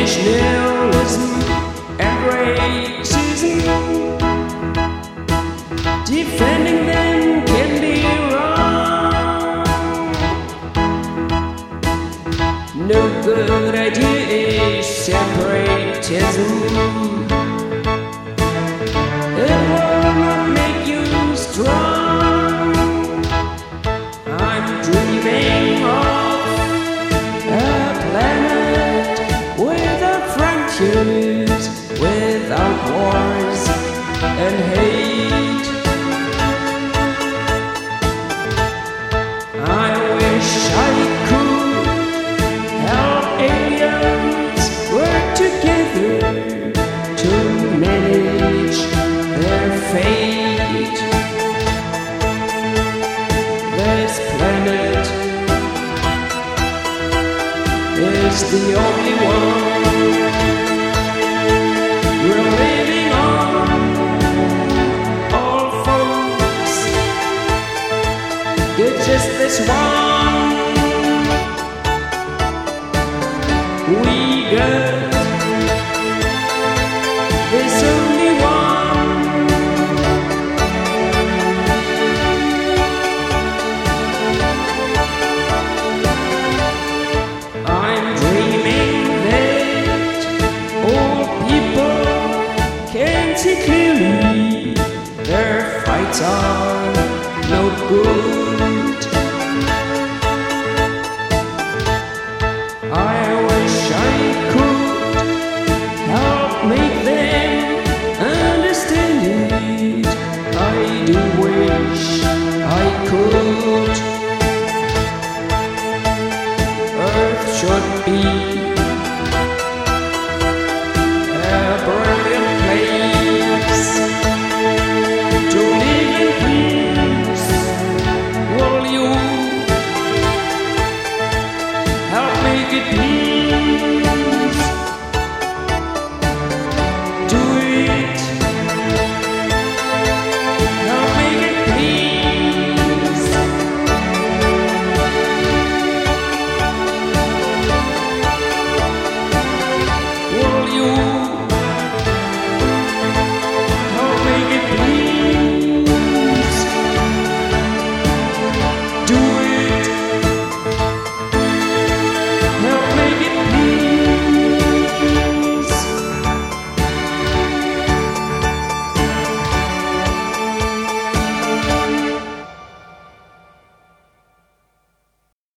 nationalism and racism. Defending them can be wrong. No good idea is separatism. It will not make you strong. I'm dreaming of a planet without frontiers, without wars and hate. I wish I could help aliens work together to manage their fate. This planet is the only one we're living on. All folks, it's just this one. We got this only one. I'm dreaming that all people can see clearly their fights are no good.